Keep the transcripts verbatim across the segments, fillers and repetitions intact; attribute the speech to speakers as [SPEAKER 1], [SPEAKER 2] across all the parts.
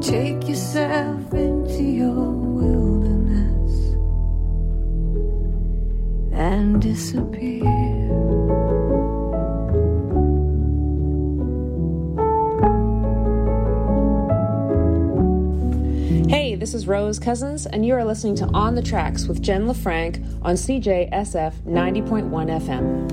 [SPEAKER 1] take yourself into your wilderness and disappear.
[SPEAKER 2] Hey, this is Rose Cousins, and you are listening to On the Tracks with Jen LaFranc on C J S F ninety point one F M.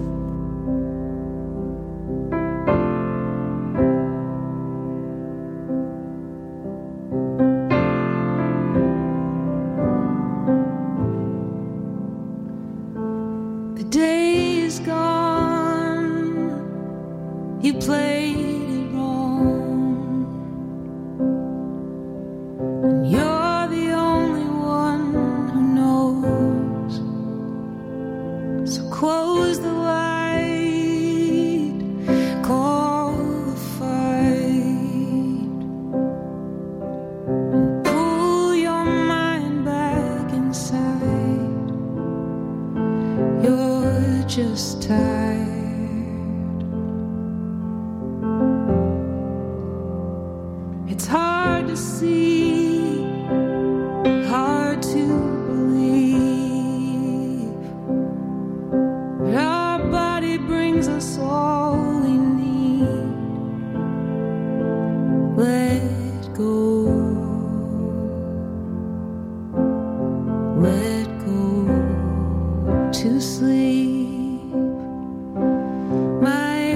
[SPEAKER 1] The day is gone, you played it wrong, and you're the only one who knows. So close the light, call the fight, and pull your mind back inside. You're just tired. It's hard to see, hard to believe, but our body brings us all we need. Let go, let go to sleep. My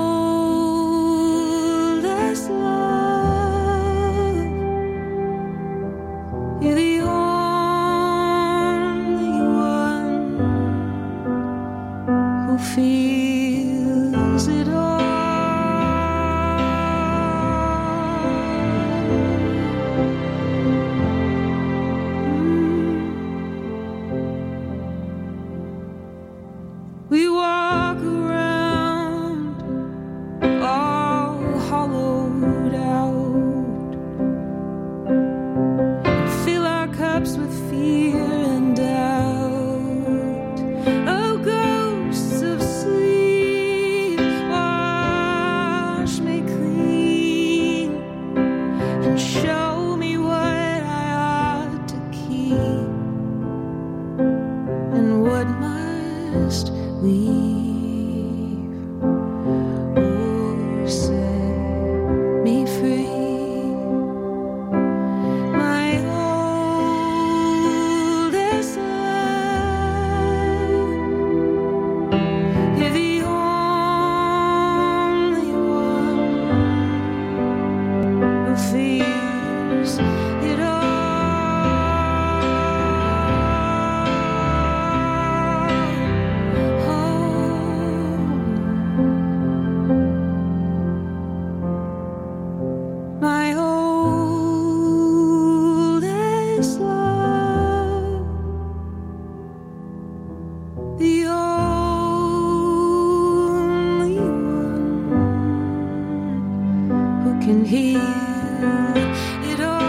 [SPEAKER 1] oldest love, you're the only one who feels it all. We walk around all hollowed out, fill our cups with fear and doubt. Oh, ghosts of sleep, wash me clean and show me what I ought to keep and what must leave. Oh, set me free. My oldest love, you're the only one who feels it all. My oldest love, the only one who can heal it all.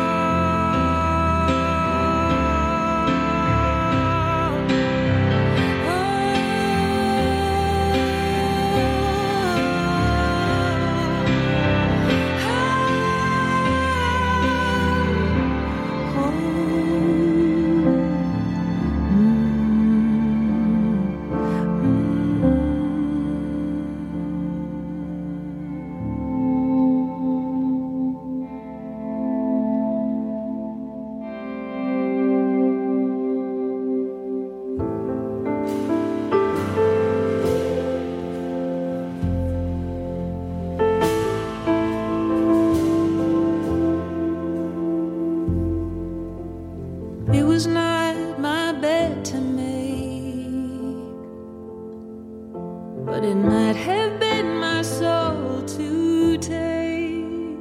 [SPEAKER 1] It was not my bed to make, but it might have been my soul to take.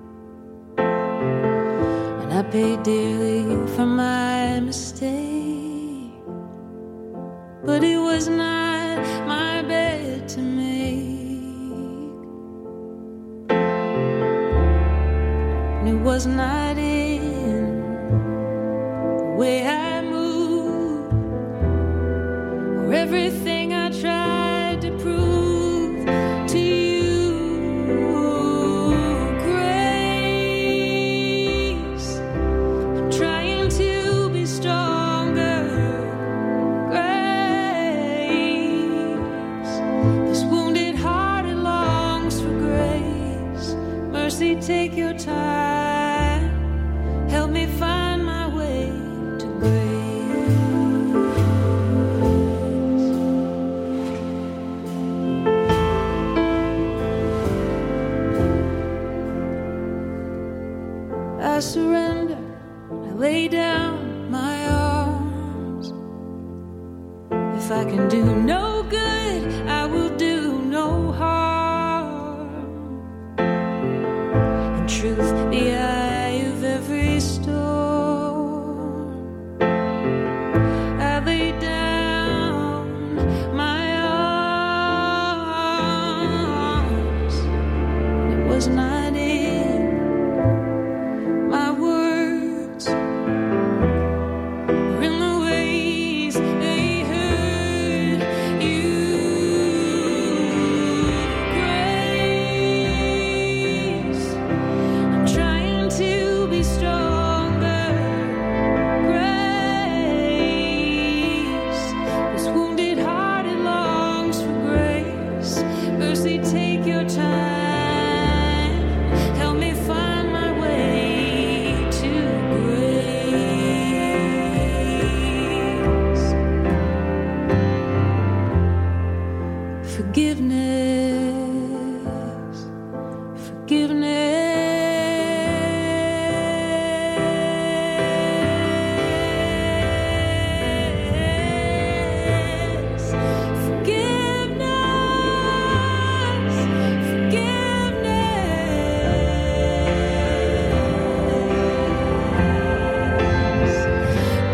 [SPEAKER 1] And I paid dearly for my mistake, but it was not my bed to make, and it was not in the way I move or everything I tried to prove to you. Grace I surrender, I lay down my arms. If I can do no good, I will do no harm. In truth, the eye of every storm, I lay down my arms. It was not in my words, or in the ways they heard you. Grace, I'm trying to be stronger. Grace, this wounded heart, it longs for grace. Mercy, take your time. Help me find my way to grace. Forgiveness, forgiveness, forgiveness, forgiveness.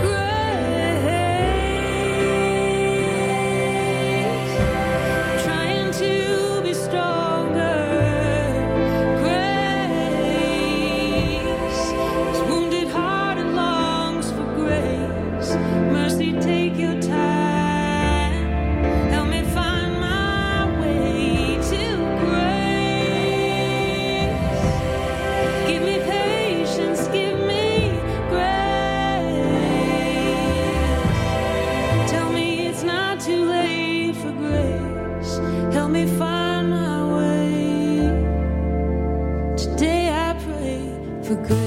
[SPEAKER 1] Grace, trying to be stronger. Grace, this wounded heart, it longs for grace. Mercy, take your time. Help me find my way to grace. Give me patience, give me grace. Tell me it's not too late for grace. Help me find my way. Today I pray for grace.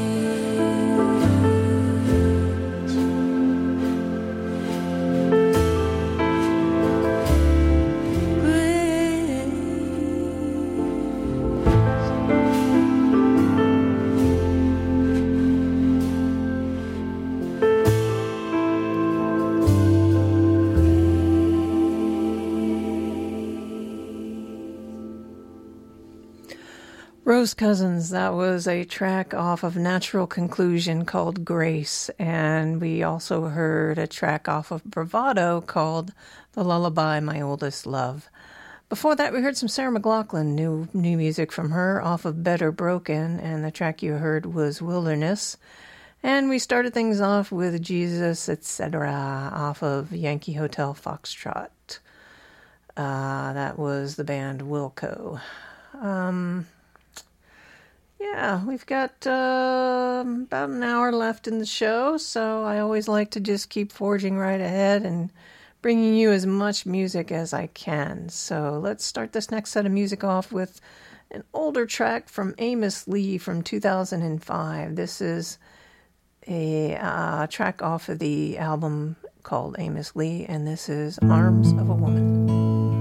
[SPEAKER 3] Rose Cousins, that was a track off of Natural Conclusion called Grace, and we also heard a track off of Bravado called The Lullaby, My Oldest Love. Before that, we heard some Sarah McLachlan, new new music from her off of Better Broken, and the track you heard was Wilderness. And we started things off with Jesus, et cetera off of Yankee Hotel Foxtrot. Uh, that was the band Wilco. Um... Yeah, we've got uh, about an hour left in the show, so I always like to just keep forging right ahead and bringing you as much music as I can. So let's start this next set of music off with an older track from Amos Lee from two thousand five. This is a uh, track off of the album called Amos Lee, and this is Arms of a Woman.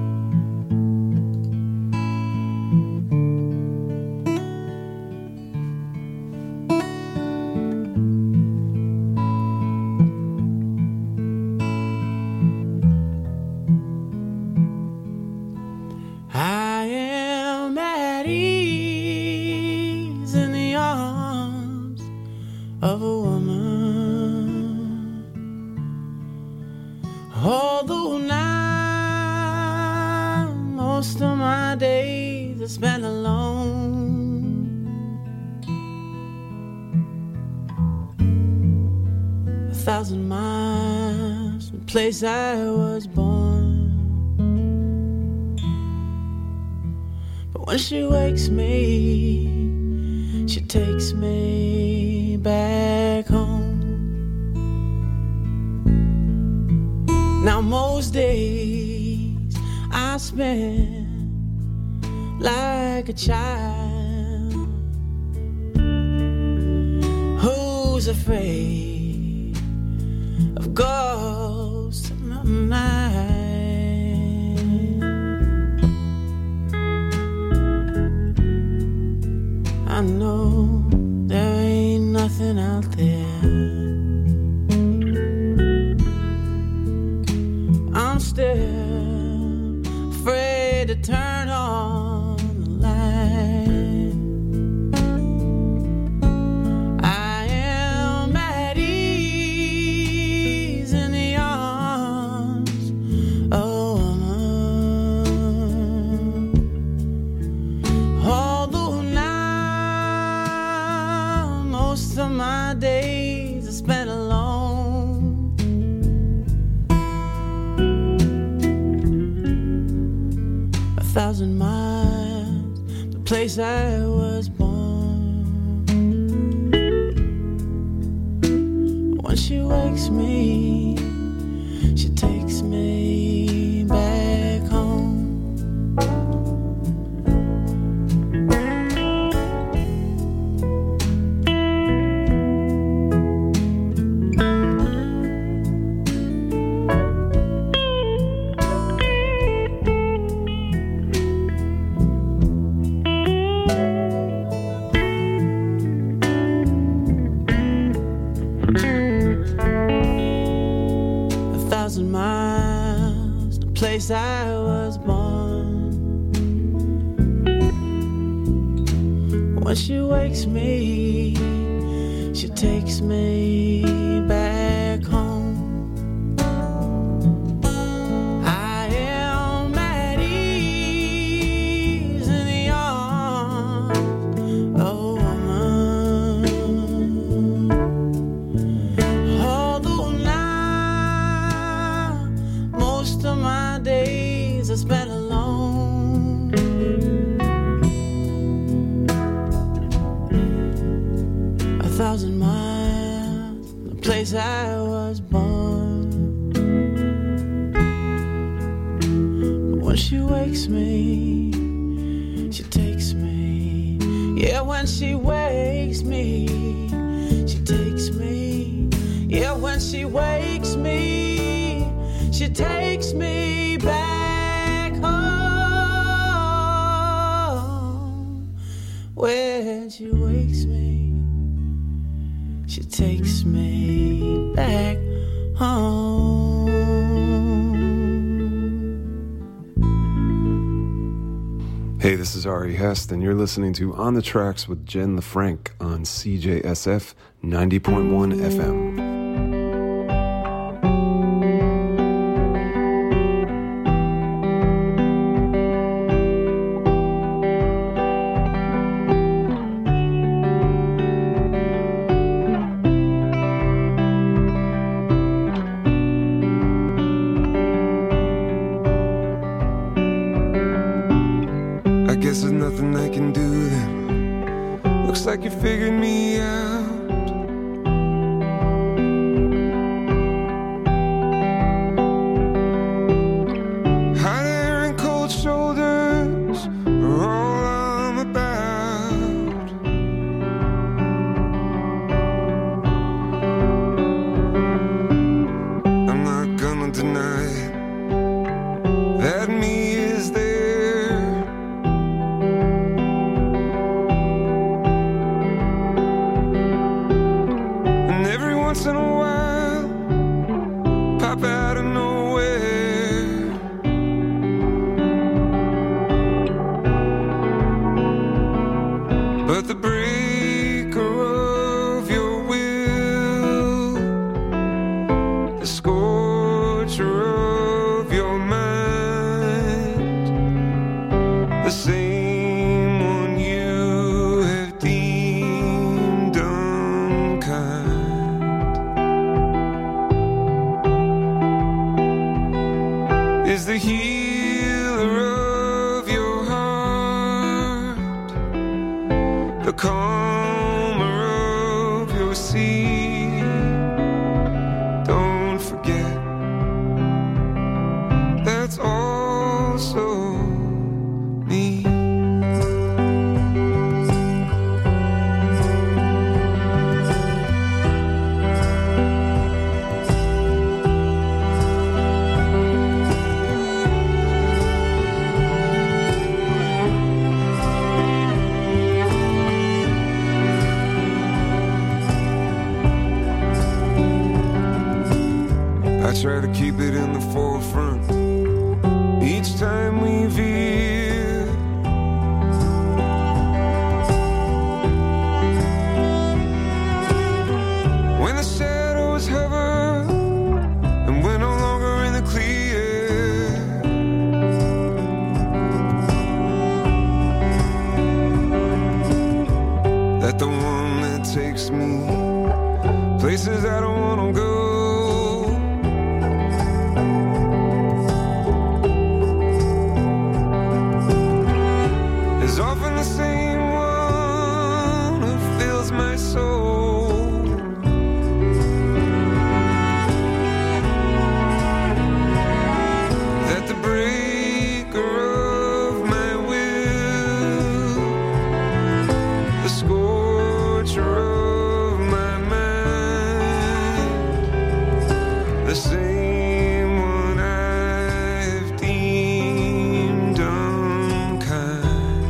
[SPEAKER 4] Spent alone, a thousand miles from the place I was born. But when she wakes me, she takes me back home. Now most days I spend like a child who's afraid of ghosts in the night. I know there ain't most of my days I spent alone. A thousand miles, the place I was born. When she wakes me, she takes me back home. Miles, the place I was born. When she wakes me, she takes me back home. I am at ease in the arms of a woman. Although now most of my days I spent alone. A thousand miles, the place I was born. But when she wakes me, she takes me. Yeah, when she wakes me, she takes me. Yeah, when she wakes me, she takes me back home. When she wakes me, she takes me back home.
[SPEAKER 5] Hey, this is Ari Hest, and you're listening to On the Tracks with Jen LaFranc on C J S F ninety point one F M. Guess there's nothing I can do then. Looks like you figured me out. Hot air and cold shoulders are all I'm about. I'm not gonna deny it, that me is there. Once in a while, pop out of nowhere. But the breaker of your will, the scorcher of your mind, the same one you have deemed unkind, is the healer of your heart, the calmer of your sea. Don't forget, that's also me. I try to keep it in the forefront each time we veer. When the shadows hover and we're no longer in the clear, that the one one that takes me places I don't wanna go. Is often the same one who fills my soul. That the breaker of my will, the scorcher of my mind, the same one I've deemed unkind.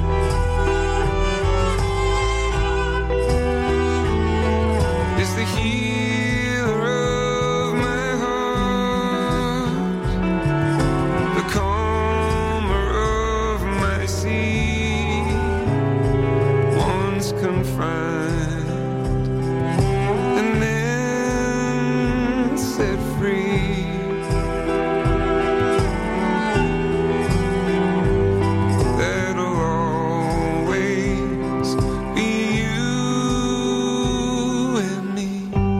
[SPEAKER 5] Is the healer of my heart, the calmer of my sea, once confined and then set free. That'll always be you and me.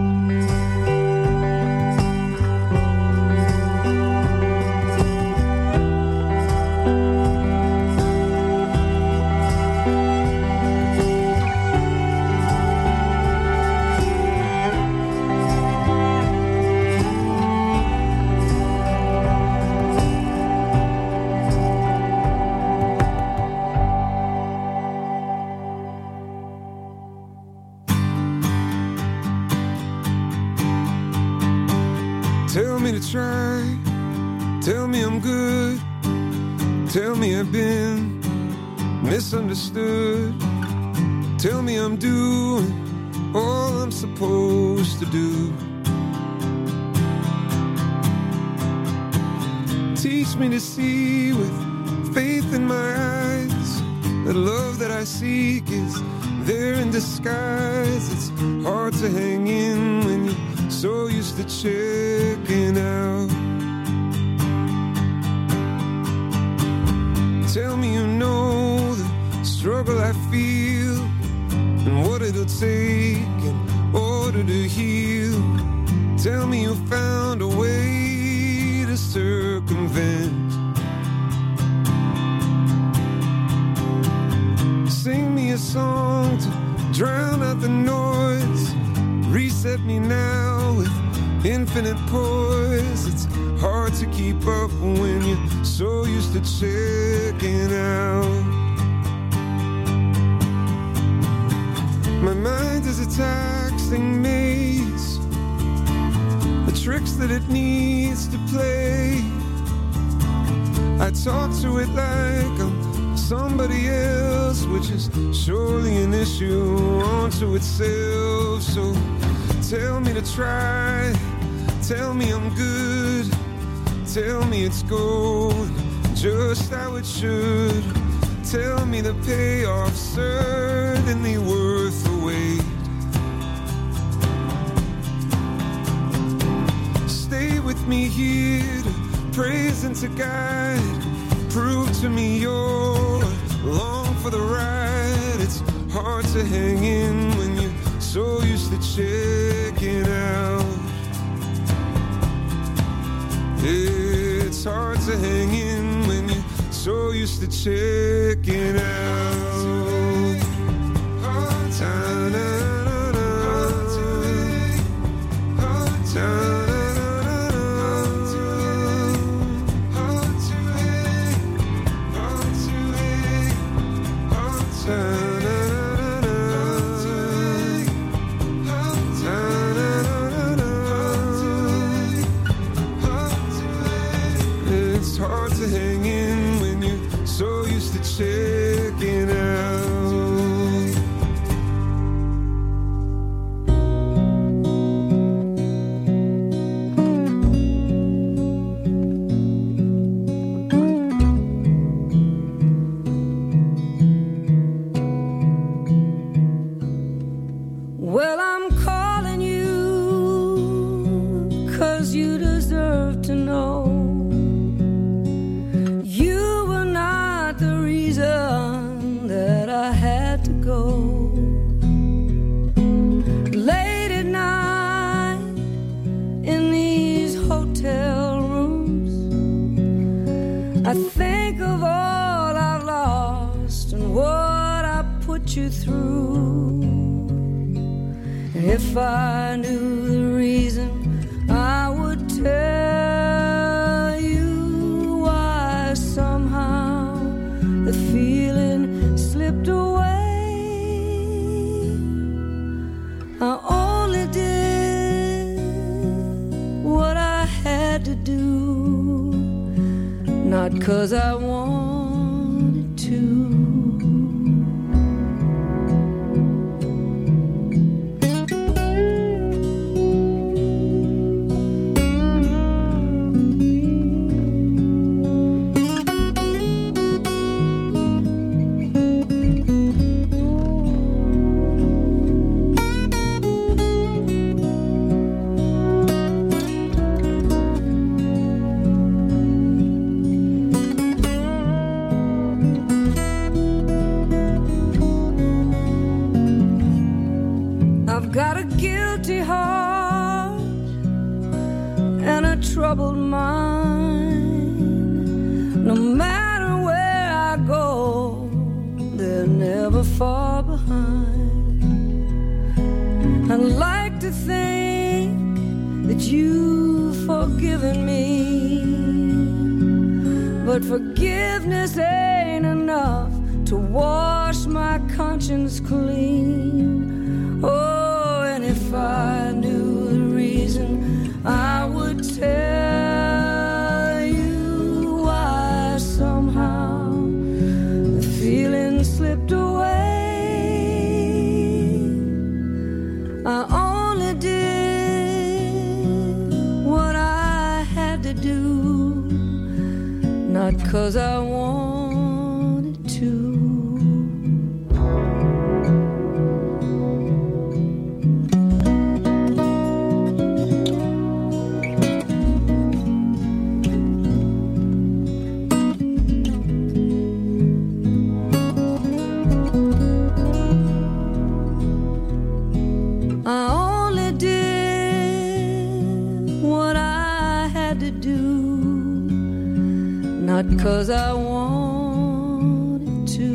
[SPEAKER 5] Tell me to try, tell me I'm good, tell me I've been misunderstood, tell me I'm doing all I'm supposed to do. Teach me to see with faith in my eyes that love that I seek is there in disguise. It's hard to hang in when you're so used to checking out. Tell me you know the struggle I feel and what it'll take in order to heal. Tell me you found a way to circumvent. Sing me a song to drown out the noise. Reset me now with infinite poise. It's hard to keep up when you're so used to checking out. My mind is a taxing maze, the tricks that it needs to play. I talk to it like I'm somebody else, which is surely an issue unto itself. So tell me to try, tell me I'm good, tell me it's going just how it should. Tell me the payoff's certainly worth the wait. Stay with me here to praise and to guide. Prove to me you're along for the ride. It's hard to hang in when you're so used to checking out. It's hard to hang in when you're so used to checking out. Hard time, hard time, hard time. It's hard to hang in when you're so used to checking out.
[SPEAKER 1] Well, I'm calling you 'cause you deserve to know you were not the reason that I had to go.
[SPEAKER 6] put you through. And if I knew the reason, I would tell you why somehow the feeling slipped away. I only did what I had to do, not 'cause I wanted to. Got a guilty heart and a troubled mind. No matter where I go, they're never far behind. I'd like to think that you've forgiven me, but forgiveness ain't enough to wash my conscience clean. Oh, if I knew the reason, I would tell you why somehow the feeling slipped away. I only did what I had to do, not 'cause I wanted to. Not 'cause I wanted to.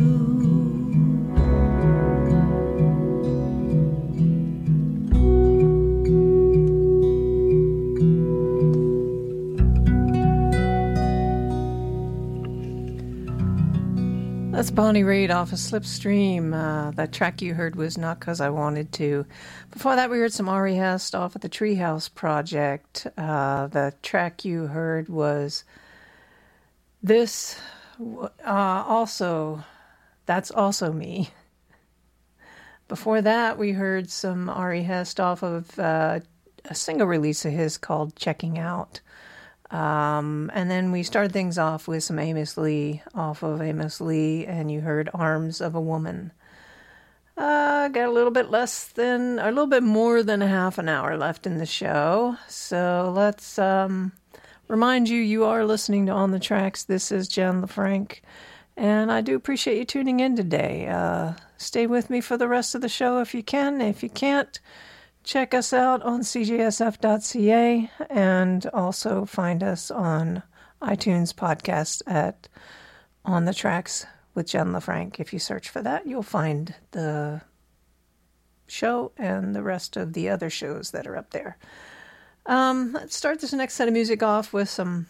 [SPEAKER 3] That's Bonnie Raitt off of Slipstream. Uh, that track you heard was Not 'Cause I Wanted To. Before that, we heard some Ari Hest off of the Treehouse Project. Uh, the track you heard was This, uh, also, That's Also Me. Before that, we heard some Ari Hest off of uh, a single release of his called Checking Out. Um, and then we started things off with some Amos Lee off of Amos Lee, and you heard Arms of a Woman. Uh, got a little bit less than, or a little bit more than a half an hour left in the show. So let's... Um, Remind you, you are listening to On the Tracks. This is Jen LaFranc, and I do appreciate you tuning in today. Uh, stay with me for the rest of the show if you can. If you can't, check us out on c j s f dot c a and also find us on iTunes podcast at On the Tracks with Jen LaFranc. If you search for that, you'll find the show and the rest of the other shows that are up there. Um, let's start this next set of music off with some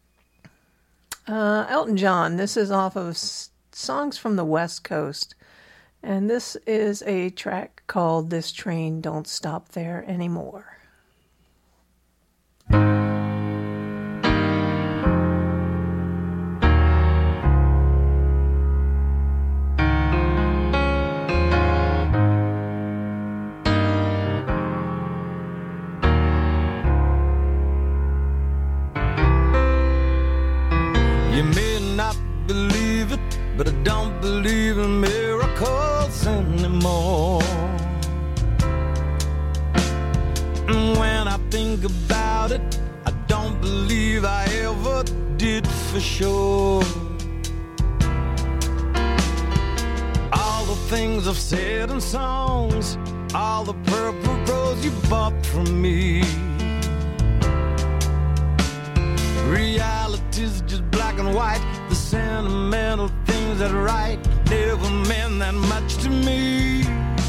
[SPEAKER 3] uh, Elton John. This is off of S- Songs from the West Coast. And this is a track called This Train Don't Stop There Anymore.
[SPEAKER 7] But I don't believe in miracles anymore. And when I think about it, I don't believe I ever did for sure. All the things I've said in songs, all the purple rose you bought from me. Reality's just black and white, the sentimental things that are right never meant that much to me.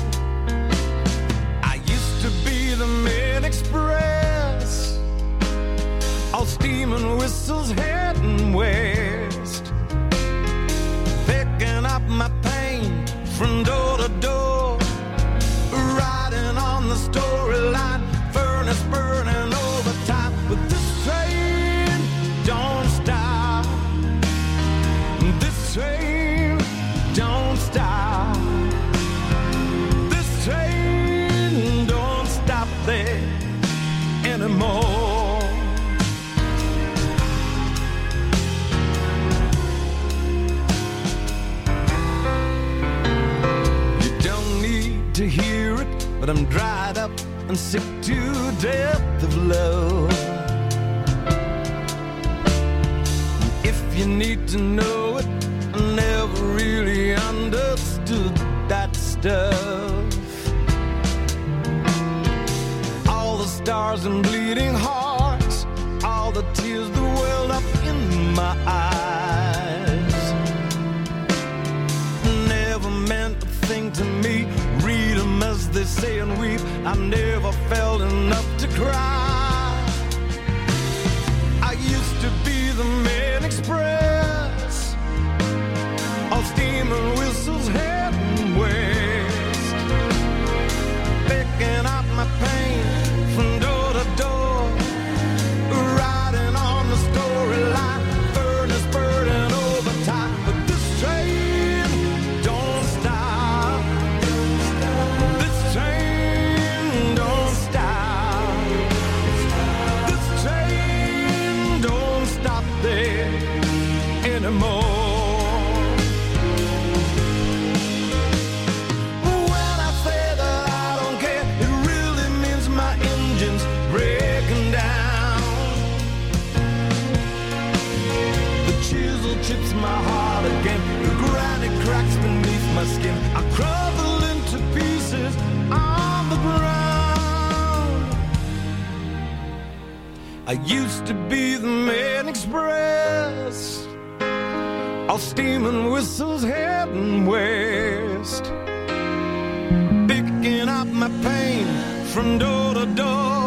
[SPEAKER 7] I used to be the Main Express, all steam and whistles heading west, picking up my pain from door to door, riding on the storyline, furnace burning overtime. But this train don't stop, this train don't stop, this train don't stop there anymore. You don't need to hear it, but I'm dried up and sick to death of love. If you need to know it, I never really understood that stuff. All the stars and bleeding hearts, all the tears that welled up in my eyes, never meant a thing to me. Read them as they say and weep. I never felt enough to cry. I used to be the Main Express, all steam and whistles heading west, picking up my pain from door to door, riding on the storyline, furnace burning overtime. But this train don't stop, this train don't stop, this train don't stop there anymore. When I say that I don't care, it really means my engine's breaking down. The chisel chips my heart again, the granite cracks beneath my skin. I crumble into pieces on the ground. I used to be the Main Express, all steam and whistles heading west, picking up my pain from door to door,